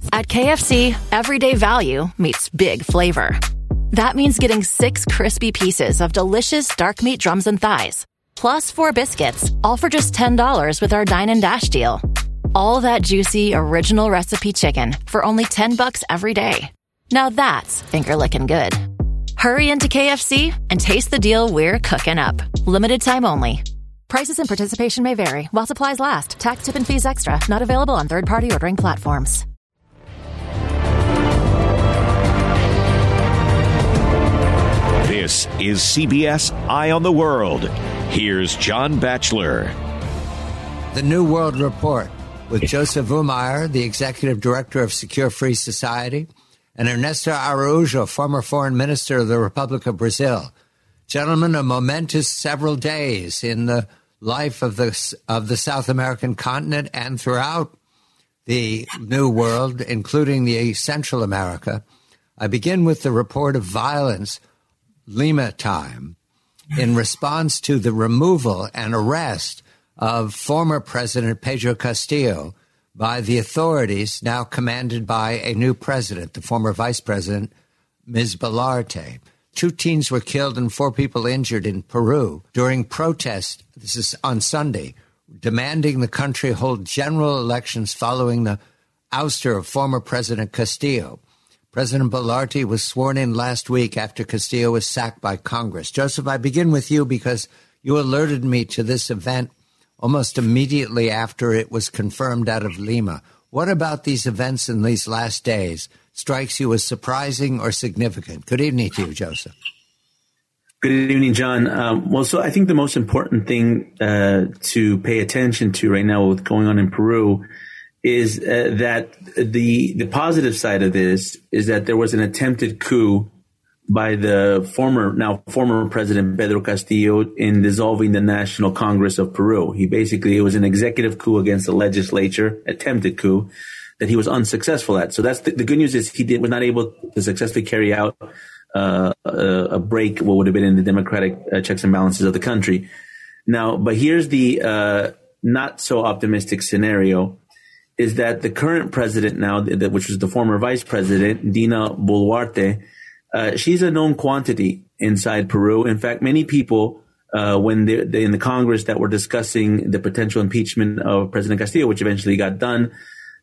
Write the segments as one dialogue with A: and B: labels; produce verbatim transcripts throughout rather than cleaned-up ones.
A: At K F C, everyday value meets big flavor. That means getting six crispy pieces of delicious dark meat drums and thighs, plus four biscuits, all for just ten dollars with our Dine and Dash deal. All that juicy, original recipe chicken for only ten bucks every day. Now that's finger-licking good. Hurry into K F C and taste the deal we're cooking up. Limited time only. Prices and participation may vary while supplies last. Tax, tip, and fees extra. Not available on third-party ordering platforms.
B: This is C B S Eye on the World. Here's John Batchelor.
C: The New World Report with Joseph Umair, the Executive Director of Secure Free Society, and Ernesto Araújo, former Foreign Minister of the Republic of Brazil. Gentlemen, a momentous several days in the life of the, of the South American continent and throughout the New World, including the Central America. I begin with the report of violence, Lima time, in response to the removal and arrest of former President Pedro Castillo by the authorities now commanded by a new president, the former vice president, Miz Boluarte. Two teens were killed and four people injured in Peru during protests, this is on Sunday, demanding the country hold general elections following the ouster of former President Castillo. President Boluarte was sworn in last week after Castillo was sacked by Congress. Joseph, I begin with you because you alerted me to this event almost immediately after it was confirmed out of Lima. What about these events in these last days strikes you as surprising or significant? Good evening to you, Joseph.
D: Good evening, John. Um, well, so I think the most important thing uh, to pay attention to right now with going on in Peru is uh, that the the positive side of this is that there was an attempted coup by the former, now former President Pedro Castillo in dissolving the National Congress of Peru. He basically, it was an executive coup against the legislature, attempted coup, that he was unsuccessful at. So that's the, the good news is he did, was not able to successfully carry out uh, a, a break, what would have been in the democratic uh, checks and balances of the country. Now, but here's the uh, not so optimistic scenario, is that the current president now, which was the former vice president, Dina Boluarte, Uh, she's a known quantity inside Peru. In fact, many people, uh, when they, they in the Congress that were discussing the potential impeachment of President Castillo, which eventually got done,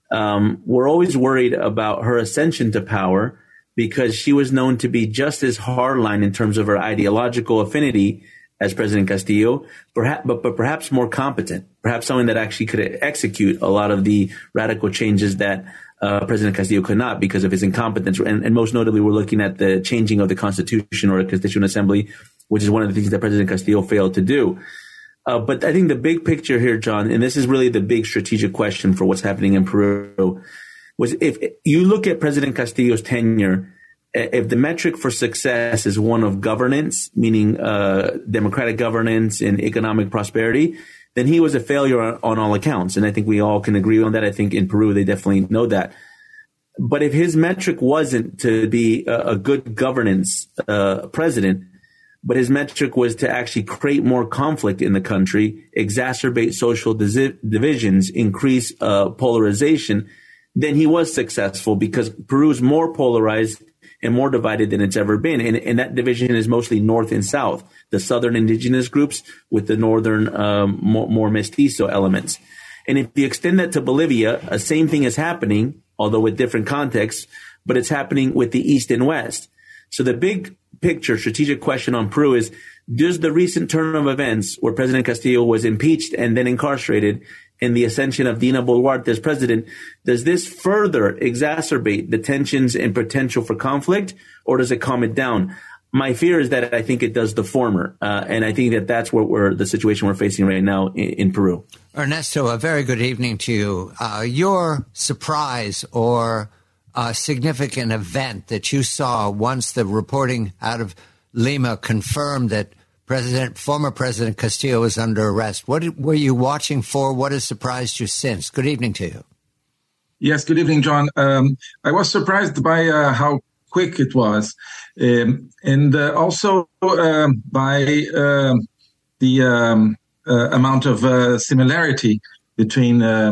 D: um, were always worried about her ascension to power because she was known to be just as hardline in terms of her ideological affinity as President Castillo, perhaps, but, but perhaps more competent, perhaps someone that actually could execute a lot of the radical changes that Uh, President Castillo could not because of his incompetence. And, and most notably, we're looking at the changing of the Constitution or a Constituent Assembly, which is one of the things that President Castillo failed to do. Uh, but I think the big picture here, John, and this is really the big strategic question for what's happening in Peru, was if you look at President Castillo's tenure, if the metric for success is one of governance, meaning uh, democratic governance and economic prosperity, then he was a failure on, on all accounts. And I think we all can agree on that. I think in Peru, they definitely know that. But if his metric wasn't to be a, a good governance uh, president, but his metric was to actually create more conflict in the country, exacerbate social dis- divisions, increase uh, polarization, then he was successful because Peru is more polarized and more divided than it's ever been. And, and that division is mostly north and south, the southern indigenous groups with the northern, um, more, more mestizo elements. And if you extend that to Bolivia, the same thing is happening, although with different contexts, but it's happening with the east and west. So the big picture, strategic question on Peru is, does the recent turn of events where President Castillo was impeached and then incarcerated and the ascension of Dina Boluarte as president, does this further exacerbate the tensions and potential for conflict, or does it calm it down? My fear is that I think it does the former, uh, and I think that that's what we're the situation we're facing right now in, in Peru.
C: Ernesto, a very good evening to you. Uh, your surprise or a significant event that you saw once the reporting out of Lima confirmed that President, former President Castillo was under arrest. What were you watching for? What has surprised you since? Good evening to you.
E: Yes, good evening, John. Um, I was surprised by uh, how quick it was, um, and uh, also uh, by uh, the um, uh, amount of uh, similarity between uh,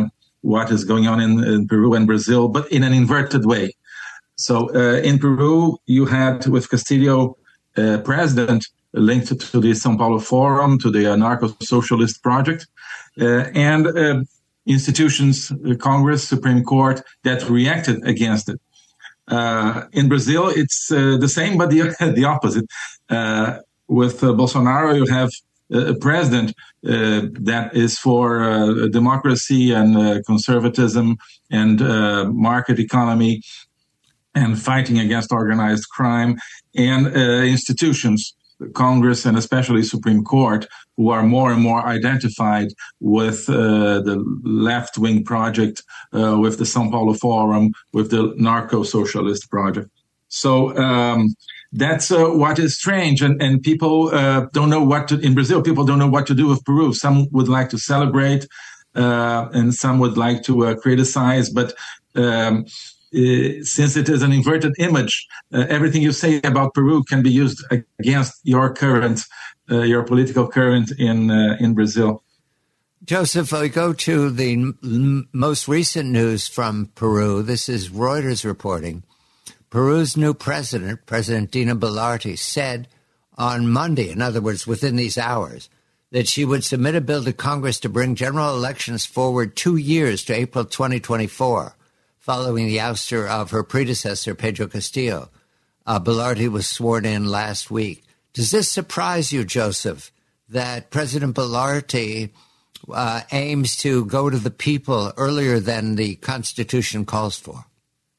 E: what is going on in, in Peru and Brazil, but in an inverted way. So uh, in Peru, you had with Castillo uh, president linked to the São Paulo Forum, to the anarcho-socialist project, uh, and uh, institutions, uh, Congress, Supreme Court, that reacted against it. Uh, in Brazil, it's uh, the same, but the, the opposite. Uh, with uh, Bolsonaro, you have a president uh, that is for uh, democracy and uh, conservatism and uh, market economy and fighting against organized crime, and uh, institutions, Congress and especially Supreme Court, who are more and more identified with uh, the left-wing project, uh, with the São Paulo Forum, with the narco-socialist project. So um, that's uh, what is strange, and, and people uh, don't know what to, in Brazil, people don't know what to do with Peru. Some would like to celebrate, uh, and some would like to uh, criticize, but um, Uh, since it is an inverted image, uh, everything you say about Peru can be used against your current, uh, your political current in uh, in Brazil.
C: Joseph, we go to the m- most recent news from Peru. This is Reuters reporting. Peru's new president, President Dina Boluarte, said on Monday, in other words, within these hours, that she would submit a bill to Congress to bring general elections forward two years to April twenty twenty-four. Following the ouster of her predecessor, Pedro Castillo. Uh, Boluarte was sworn in last week. Does this surprise you, Joseph, that President Boluarte uh, aims to go to the people earlier than the Constitution calls for?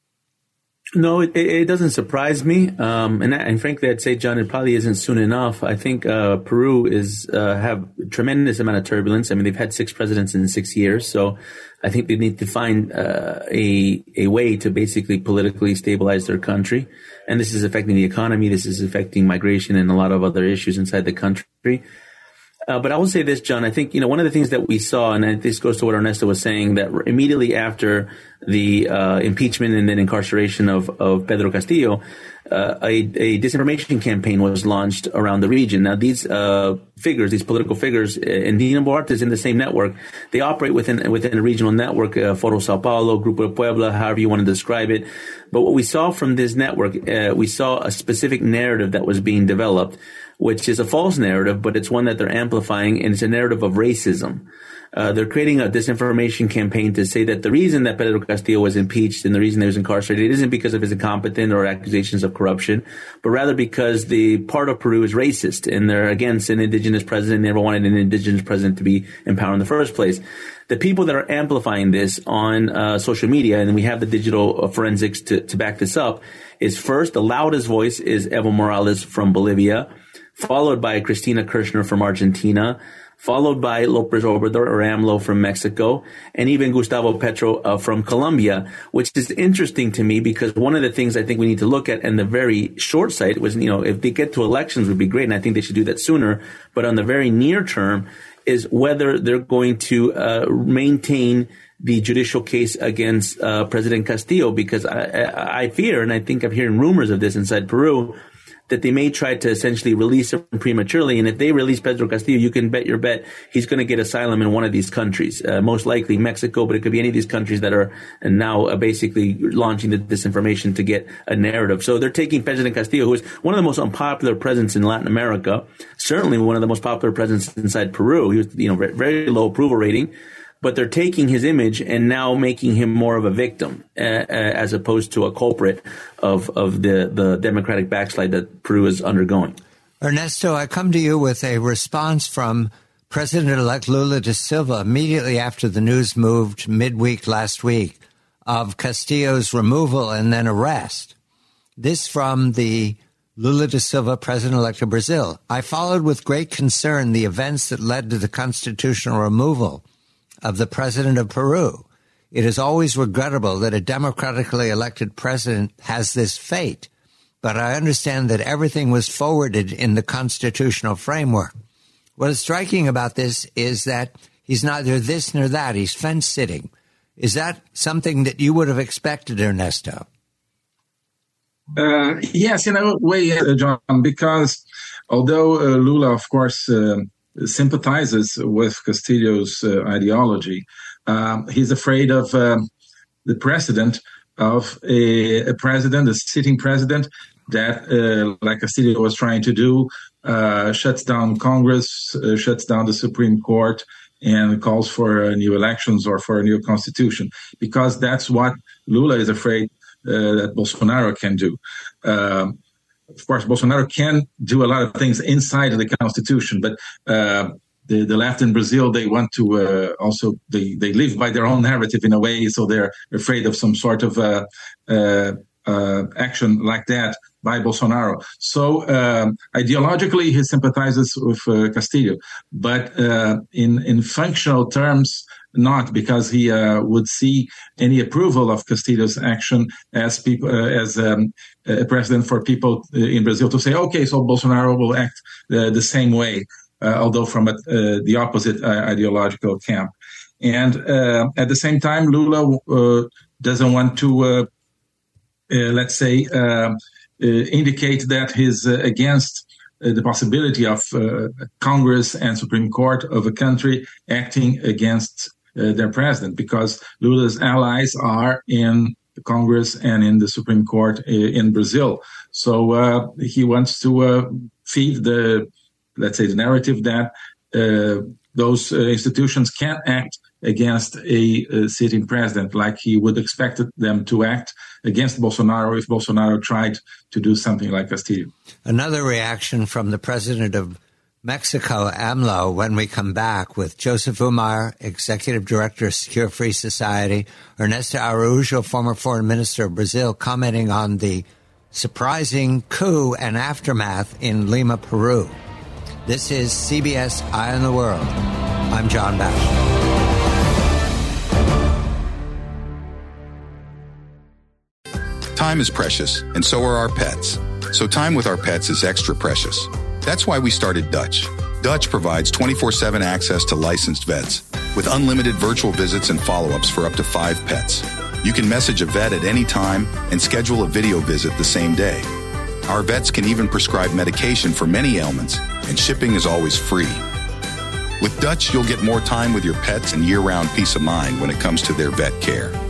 D: No, it, it doesn't surprise me. Um, and, and frankly, I'd say, John, it probably isn't soon enough. I think uh, Peru is uh, have a tremendous amount of turbulence. I mean, they've had six presidents in six years. So I think they need to find uh, a a way to basically politically stabilize their country. And this is affecting the economy. This is affecting migration and a lot of other issues inside the country. Uh, but I will say this, John, I think, you know, one of the things that we saw, and this goes to what Ernesto was saying, that immediately after the uh, impeachment and then incarceration of, of Pedro Castillo, uh, a, a disinformation campaign was launched around the region. Now, these uh, figures, these political figures, and Dina Boluarte is in the same network. They operate within within a regional network, uh, Foro Sao Paulo, Grupo de Puebla, however you want to describe it. But what we saw from this network, uh, we saw a specific narrative that was being developed, which is a false narrative, but it's one that they're amplifying, and it's a narrative of racism. Uh, they're creating a disinformation campaign to say that the reason that Pedro Castillo was impeached and the reason he was incarcerated isn't because of his incompetence or accusations of corruption, but rather because the part of Peru is racist and they're against an indigenous president. They never wanted an indigenous president to be in power in the first place. The people that are amplifying this on uh, social media, and we have the digital uh, forensics to, to back this up, is first, the loudest voice is Evo Morales from Bolivia, followed by Cristina Kirchner from Argentina, followed by López Obrador or AMLO from Mexico, and even Gustavo Petro uh, from Colombia, which is interesting to me because one of the things I think we need to look at in the very short sight was, you know, if they get to elections would be great, and I think they should do that sooner, but on the very near term is whether they're going to uh, maintain the judicial case against uh, President Castillo, because I, I, I fear, and I think I'm hearing rumors of this inside Peru, that they may try to essentially release him prematurely. And if they release Pedro Castillo, you can bet your bet he's going to get asylum in one of these countries, uh, most likely Mexico, but it could be any of these countries that are now uh, basically launching the disinformation to get a narrative. So they're taking President Castillo, who is one of the most unpopular presidents in Latin America, certainly one of the most popular presidents inside Peru. He was, you know, very low approval rating. But they're taking his image and now making him more of a victim uh, as opposed to a culprit of, of the, the democratic backslide that Peru is undergoing.
C: Ernesto, I come to you with a response from President-elect Lula da Silva immediately after the news moved midweek last week of Castillo's removal and then arrest. This from the Lula da Silva, President-elect of Brazil. I followed with great concern the events that led to the constitutional removal of the president of Peru. It is always regrettable that a democratically elected president has this fate, but I understand that everything was forwarded in the constitutional framework. What is striking about this is that he's neither this nor that. He's fence-sitting. Is that something that you would have expected, Ernesto?
E: Uh, yes, in a way, uh, John, because although uh, Lula, of course, uh, sympathizes with Castillo's uh, ideology, Um, he's afraid of um, the precedent of a, a president, a sitting president, that, uh, like Castillo was trying to do, uh, shuts down Congress, uh, shuts down the Supreme Court, and calls for uh, new elections or for a new constitution, because that's what Lula is afraid uh, that Bolsonaro can do. Um, of course, Bolsonaro can do a lot of things inside of the constitution, but uh, the, the left in Brazil, they want to uh, also, they, they live by their own narrative in a way, so they're afraid of some sort of uh, uh, uh, action like that by Bolsonaro. So um, ideologically, he sympathizes with uh, Castillo, but uh, in, in functional terms, not, because he uh, would see any approval of Castillo's action as people uh, as um, a precedent for people in Brazil to say, okay, so Bolsonaro will act uh, the same way, uh, although from a, uh, the opposite uh, ideological camp. And uh, at the same time, Lula uh, doesn't want to, uh, uh, let's say, uh, uh, indicate that he's uh, against Uh, the possibility of uh, Congress and Supreme Court of a country acting against uh, their president, because Lula's allies are in the Congress and in the Supreme Court uh, in Brazil. So uh, he wants to uh, feed the, let's say, the narrative that uh, those uh, institutions can't act against a, a sitting president like he would expect them to act against Bolsonaro if Bolsonaro tried to do something like Castillo.
C: Another reaction from the president of Mexico, AMLO, when we come back with Joseph Umar, Executive Director of Secure Free Society, Ernesto Araújo, former Foreign Minister of Brazil, commenting on the surprising coup and aftermath in Lima, Peru. This is C B S Eye on the World. I'm John Batchelor.
F: Time is precious, and so are our pets. So time with our pets is extra precious. That's why we started Dutch. Dutch provides twenty-four seven access to licensed vets with unlimited virtual visits and follow-ups for up to five pets. You can message a vet at any time and schedule a video visit the same day. Our vets can even prescribe medication for many ailments, and shipping is always free. With Dutch, you'll get more time with your pets and year-round peace of mind when it comes to their vet care.